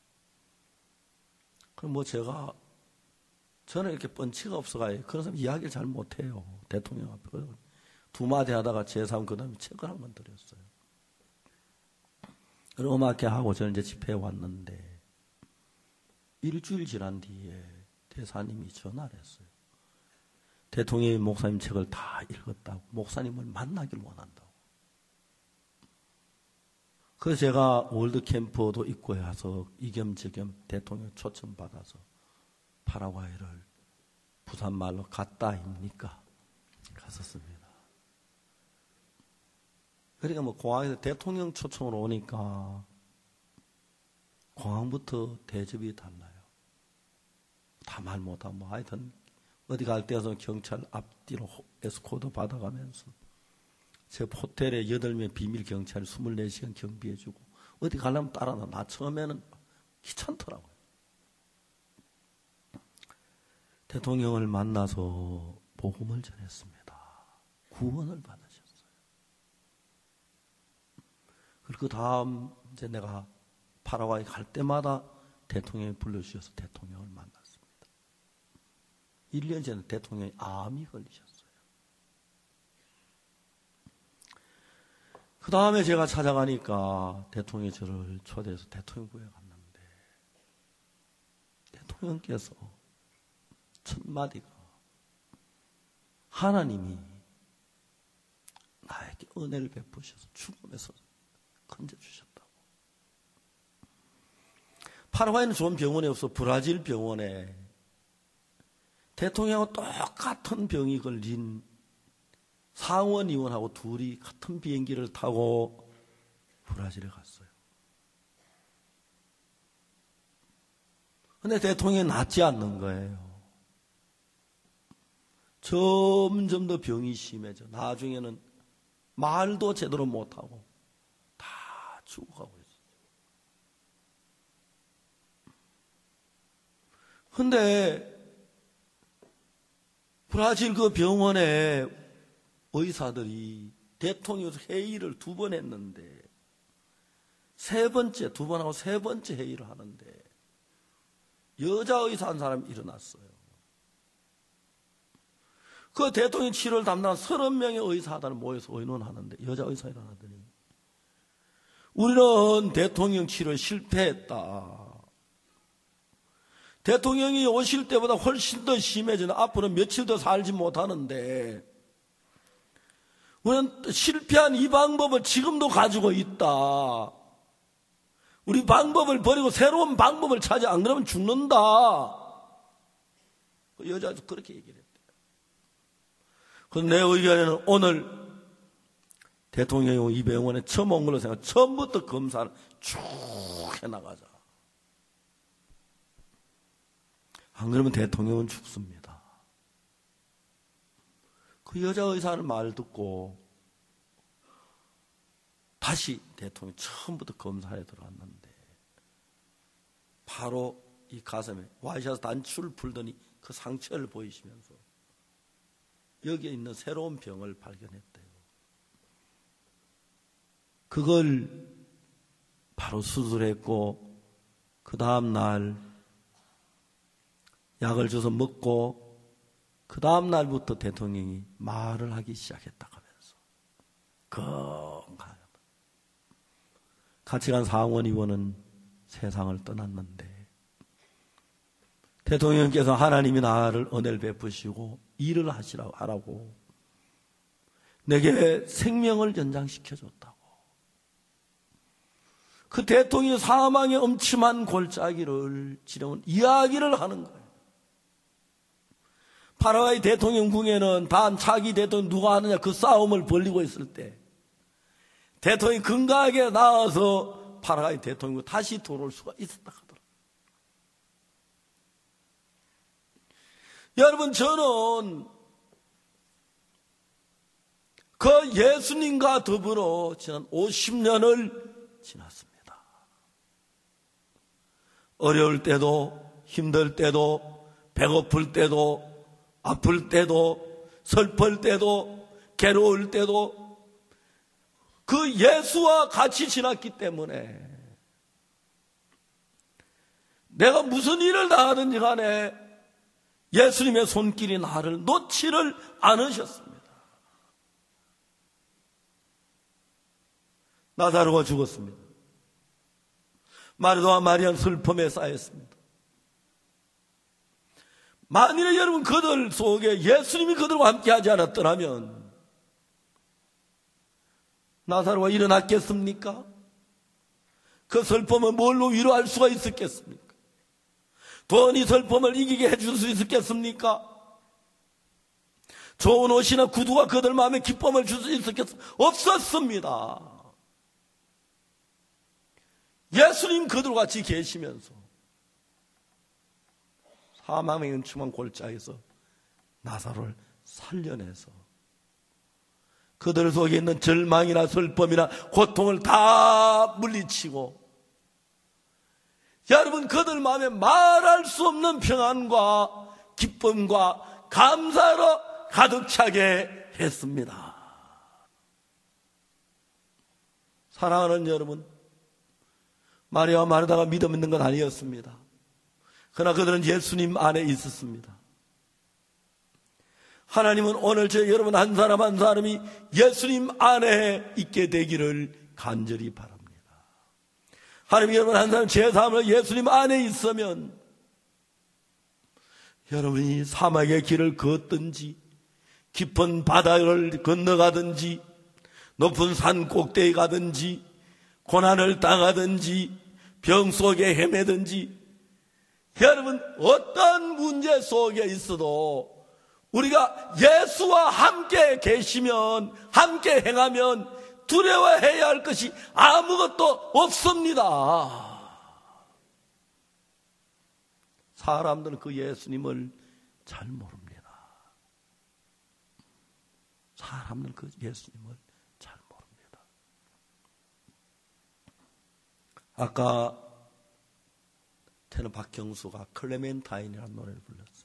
그럼 뭐 제가 저는 이렇게 뻔치가 없어가지고 그런 사람 이야기를 잘 못해요. 대통령 앞에. 두 마디 하다가 제삼 그 다음에 책을 한 권 드렸어요. 그리고 음악회 하고 저는 이제 집회에 왔는데 일주일 지난 뒤에 대사님이 전화를 했어요. 대통령이 목사님 책을 다 읽었다고. 목사님을 만나길 원한다고. 그래서 제가 월드캠프도 입고 해서 이겸저겸 대통령 초청받아서 파라과이를 부산말로 갔다입니까? 갔었습니다. 그러니까 뭐 공항에서 대통령 초청으로 오니까 공항부터 대접이 달라요. 다 말 못하고 뭐 하여튼 어디 갈 때에서 경찰 앞뒤로 에스코트 받아가면서 제 호텔에 여덟 명 비밀 경찰 이십사 시간 경비해주고 어디 가려면 따라나. 나 처음에는 귀찮더라고요. 대통령을 만나서 복음을 전했습니다. 구원을 받으셨어요. 그리고 그 다음 이제 내가 파라과이 갈 때마다 대통령이 불러주셔서 대통령을 만났습니다. 일 년 전에 대통령이 암이 걸리셨어요. 그 다음에 제가 찾아가니까 대통령이 저를 초대해서 대통령부에 갔는데 대통령께서 첫 마디가 하나님이 나에게 은혜를 베푸셔서 죽음에서 건져주셨다고. 파라과이는 좋은 병원이 없어 브라질 병원에 대통령하고 똑같은 병이 걸린 상원 의원하고 둘이 같은 비행기를 타고 브라질에 갔어요. 그런데 대통령이 낫지 않는 거예요. 점점 더 병이 심해져. 나중에는 말도 제대로 못하고 다 죽어가고 있어요. 그런데 브라질 그 병원에 의사들이 대통령에서 회의를 두 번 했는데 세 번째, 두 번하고 세 번째 회의를 하는데 여자 의사 한 사람이 일어났어요. 그 대통령 치료를 담당한 서너 명의 의사들을 모여서 의논하는데 여자 의사 일어나더니 우리는 대통령 치료에 실패했다. 대통령이 오실 때보다 훨씬 더 심해지는 앞으로 며칠 더 살지 못하는데 우리는 실패한 이 방법을 지금도 가지고 있다. 우리 방법을 버리고 새로운 방법을 찾아. 안 그러면 죽는다. 그 여자도 그렇게 얘기를 했대요. 그래서 내 의견에는 오늘 대통령이 이 병원에 처음 온 걸로 생각. 처음부터 검사를 쭉 해나가자. 안 그러면 대통령은 죽습니다. 그 여자 의사는 말 듣고 다시 대통령이 처음부터 검사에 들어갔는데 바로 이 가슴에 와이셔츠 단추를 풀더니 그 상처를 보이시면서 여기에 있는 새로운 병을 발견했대요. 그걸 바로 수술했고 그 다음 날 약을 줘서 먹고 그 다음 날부터 대통령이 말을 하기 시작했다고 하면서 건강 같이 간 상원 의원은 세상을 떠났는데 대통령께서 하나님이 나를 은혜를 베푸시고 일을 하시라고 하라고 내게 생명을 연장시켜줬다고. 그 대통령이 사망의 엄침한 골짜기를 지나온 이야기를 하는 거예요. 파라과이 대통령궁에는 다음 차기 대통령 누가 하느냐 그 싸움을 벌이고 있을 때 대통령이 건강하게 나와서 파라과이 대통령 다시 돌아올 수가 있었다 하더라고요. 여러분, 저는 그 예수님과 더불어 지난 오십 년을 지났습니다. 어려울 때도 힘들 때도 배고플 때도 아플 때도 슬플 때도 괴로울 때도 그 예수와 같이 지났기 때문에 내가 무슨 일을 당하든지 간에 예수님의 손길이 나를 놓지를 않으셨습니다. 나사로가 죽었습니다. 마르다와 마리아는 슬픔에 쌓였습니다. 만일에 여러분 그들 속에 예수님이 그들과 함께 하지 않았더라면 나사로가 일어났겠습니까? 그 슬픔을 뭘로 위로할 수가 있었겠습니까? 돈이 슬픔을 이기게 해줄 수 있었겠습니까? 좋은 옷이나 구두가 그들 마음에 기쁨을 줄 수 있었겠습니까? 없었습니다. 예수님 그들과 같이 계시면서 사망의 음침한 골짜기에서 나사로를 살려내서 그들 속에 있는 절망이나 슬픔이나 고통을 다 물리치고 여러분 그들 마음에 말할 수 없는 평안과 기쁨과 감사로 가득 차게 했습니다. 사랑하는 여러분, 마리아와 마르다가 믿음 있는 건 아니었습니다. 그러나 그들은 예수님 안에 있었습니다. 하나님은 오늘 저 여러분 한 사람 한 사람이 예수님 안에 있게 되기를 간절히 바랍니다. 하나님 여러분 한 사람 제 삶을 예수님 안에 있으면 여러분이 사막의 길을 걷든지 깊은 바다를 건너가든지 높은 산 꼭대기 가든지 고난을 당하든지 병 속에 헤매든지 여러분 어떤 문제 속에 있어도 우리가 예수와 함께 계시면 함께 행하면 두려워해야 할 것이 아무것도 없습니다. 사람들은 그 예수님을 잘 모릅니다. 사람들은 그 예수님을 잘 모릅니다. 아까 테너 박경수가 클레멘타인이라는 노래를 불렀습니다.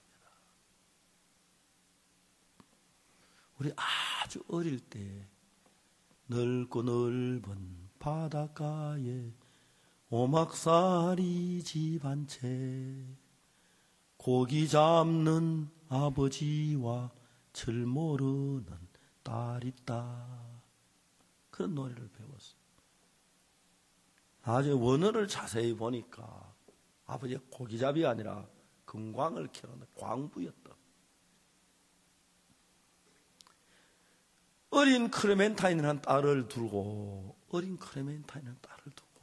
우리 아주 어릴 때 넓고 넓은 바닷가에 오막살이 집 한 채 고기 잡는 아버지와 철 모르는 딸 있다. 그런 노래를 배웠어요. 나중에 원어를 자세히 보니까 아버지가 고기잡이가 아니라 금광을 캐는 광부였다. 어린 클레멘타인이라는 딸을 두고 어린 클레멘타인이라는 딸을 두고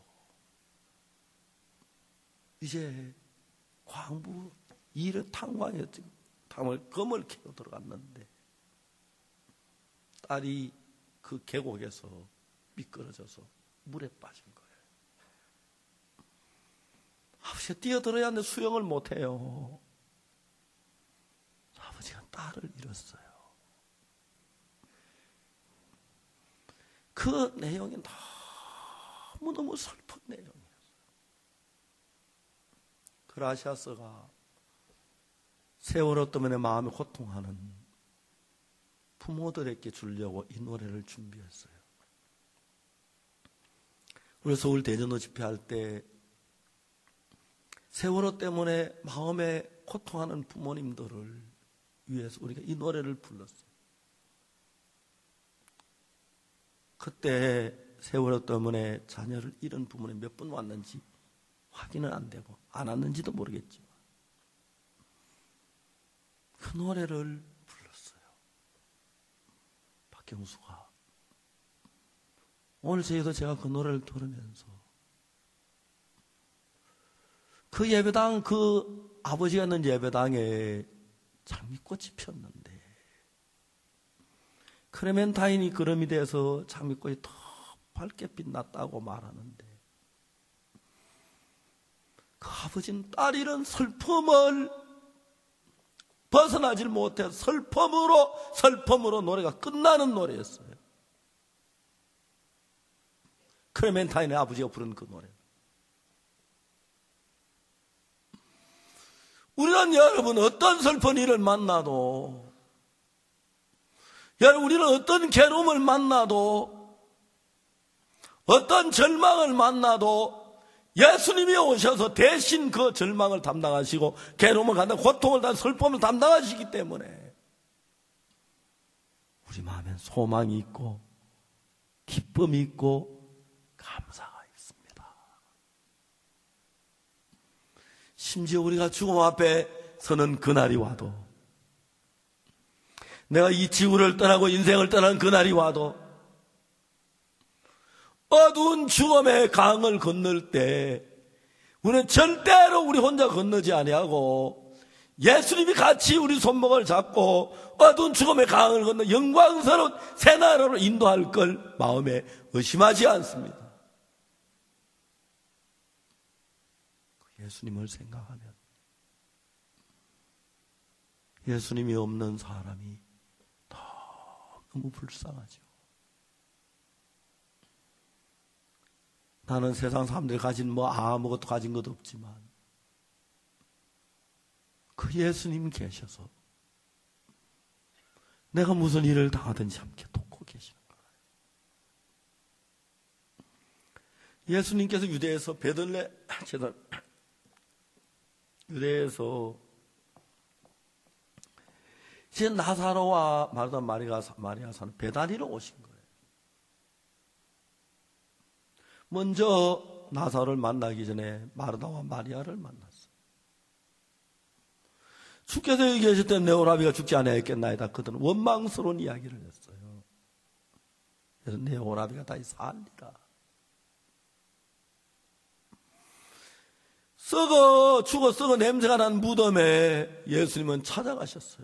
이제 광부 일의 탕광에 탕을 검을 캐고 들어갔는데 딸이 그 계곡에서 미끄러져서 물에 빠진 거예요. 아버지가 뛰어들어야 하는데 수영을 못해요. 아버지가 딸을 잃었어요. 그 내용이 너무너무 슬픈 내용이었어요. 그라시아스가 세월호 때문에 마음이 고통하는 부모들에게 주려고 이 노래를 준비했어요. 우리 서울 대전도 집회할 때 세월호 때문에 마음에 고통하는 부모님들을 위해서 우리가 이 노래를 불렀어요. 그때 세월호 때문에 자녀를 잃은 부모님 몇 분 왔는지 확인은 안 되고 안 왔는지도 모르겠지만 그 노래를 불렀어요. 박경수가. 오늘 저희도 제가 그 노래를 들으면서 그 예배당, 그 아버지가 있는 예배당에 장미꽃이 폈는데 클레멘타인이 그름이 돼서 장미꽃이 더 밝게 빛났다고 말하는데 그 아버지는 딸 잃은 슬픔을 벗어나질 못해 슬픔으로 슬픔으로 노래가 끝나는 노래였어요. 클레멘타인의 아버지가 부른 그 노래. 우리는 여러분 어떤 슬픈 일을 만나도 여러분 우리는 어떤 괴로움을 만나도 어떤 절망을 만나도 예수님이 오셔서 대신 그 절망을 담당하시고 괴로움을 감당, 고통을 담당, 슬픔을 담당하시기 때문에 우리 마음엔 소망이 있고 기쁨이 있고 감사가 있습니다. 심지어 우리가 죽음 앞에 서는 그날이 와도 내가 이 지구를 떠나고 인생을 떠나는 그날이 와도 어두운 죽음의 강을 건널 때 우리는 절대로 우리 혼자 건너지 아니하고 예수님이 같이 우리 손목을 잡고 어두운 죽음의 강을 건너 영광스러운 새 나라로 인도할 걸 마음에 의심하지 않습니다. 예수님을 생각하면 예수님이 없는 사람이 너무 불쌍하죠. 나는 세상 사람들이 가진 뭐 아무것도 가진 것도 없지만 그 예수님 계셔서 내가 무슨 일을 당하든지 함께 돕고 계시는 거예요. 예수님께서 유대에서 베들레 제단 유대에서 이제 나사로와 마르다 마리아, 마리아 사는 베다니로 오신 거예요. 먼저 나사로를 만나기 전에 마르다와 마리아를 만났어요. 주께서 여기 계실 때 내 오라비가 죽지 않았겠나이다. 그들은 원망스러운 이야기를 했어요. 그래서 내 오라비가 다시 살리라. 썩어 죽어 썩어 냄새가 난 무덤에 예수님은 찾아가셨어요.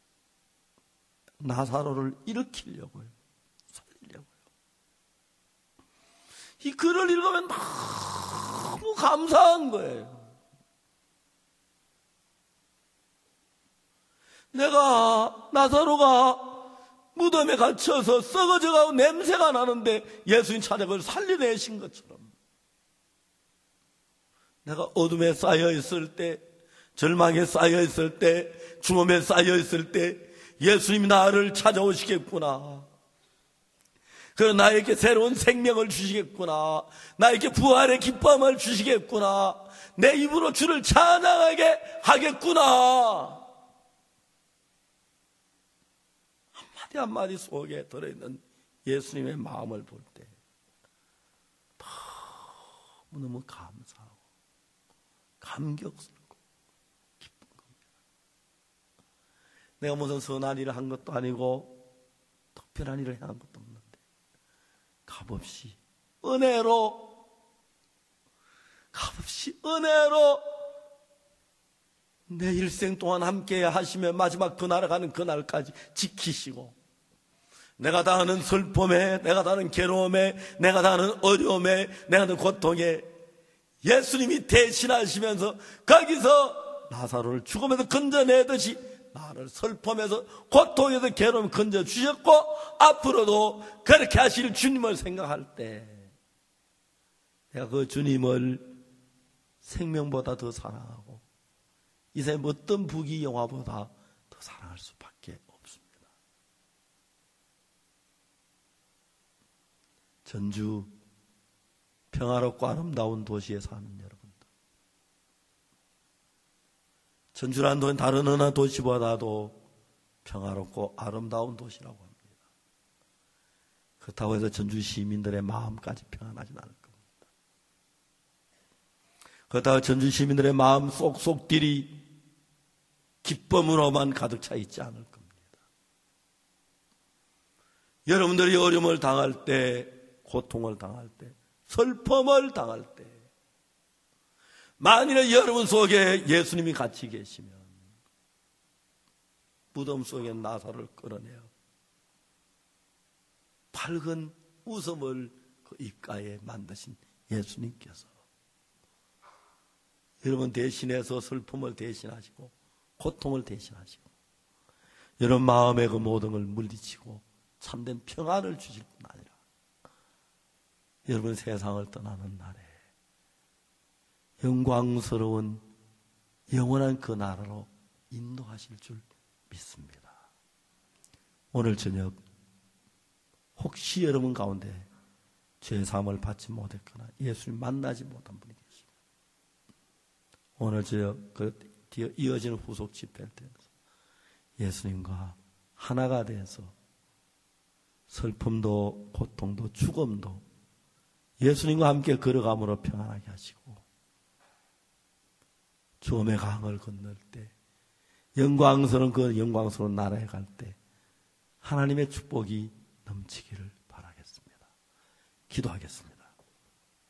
나사로를 일으키려고요. 살리려고요. 이 글을 읽으면 너무 감사한 거예요. 내가 나사로가 무덤에 갇혀서 썩어져가고 냄새가 나는데 예수님 찾아 그걸 살려내신 것처럼 내가 어둠에 쌓여 있을 때, 절망에 쌓여 있을 때, 죽음에 쌓여 있을 때 예수님이 나를 찾아오시겠구나. 그리고 나에게 새로운 생명을 주시겠구나. 나에게 부활의 기쁨을 주시겠구나. 내 입으로 주를 찬양하게 하겠구나. 한마디 한마디 속에 들어있는 예수님의 마음을 볼 때 너무너무 감사하고 감격스럽고 기쁜 겁니다. 내가 무슨 선한 일을 한 것도 아니고 특별한 일을 행한 것도 없는데 값없이 은혜로 값없이 은혜로 내 일생 동안 함께 하시며 마지막 그날 가는 그날까지 지키시고 내가 당하는 슬픔에, 내가 당하는 괴로움에, 내가 당하는 어려움에, 내가 당하는 고통에 예수님이 대신하시면서 거기서 나사로를 죽음에서 건져내듯이 나를 슬픔에서 고통에서 괴로움을 건져주셨고 앞으로도 그렇게 하실 주님을 생각할 때 내가 그 주님을 생명보다 더 사랑하고 이 세상 어떤 부귀 영화보다 더 사랑할 수밖에 없습니다. 전주 평화롭고 아름다운 도시에 사는 여러분들, 전주라는 도시는 다른 어느 도시보다도 평화롭고 아름다운 도시라고 합니다. 그렇다고 해서 전주 시민들의 마음까지 평안하진 않을 겁니다. 그렇다고 전주 시민들의 마음 쏙쏙들이 기쁨으로만 가득 차 있지 않을 겁니다. 여러분들이 어려움을 당할 때, 고통을 당할 때, 슬픔을 당할 때 만일에 여러분 속에 예수님이 같이 계시면 무덤 속에 나사로를 끌어내어 밝은 웃음을 그 입가에 만드신 예수님께서 여러분 대신해서 슬픔을 대신하시고 고통을 대신하시고 여러분 마음의 그 모든 걸 물리치고 참된 평안을 주실 뿐 아니라 여러분 세상을 떠나는 날에 영광스러운 영원한 그 나라로 인도하실 줄 믿습니다. 오늘 저녁 혹시 여러분 가운데 죄사함을 받지 못했거나 예수님 만나지 못한 분이 계시면 오늘 저녁 그 뒤에 이어지는 후속 집회를 통해서 예수님과 하나가 돼서 슬픔도 고통도 죽음도 예수님과 함께 걸어감으로 평안하게 하시고 죽음의 강을 건널 때 영광스러운 그 영광스러운 나라에 갈 때 하나님의 축복이 넘치기를 바라겠습니다. 기도하겠습니다.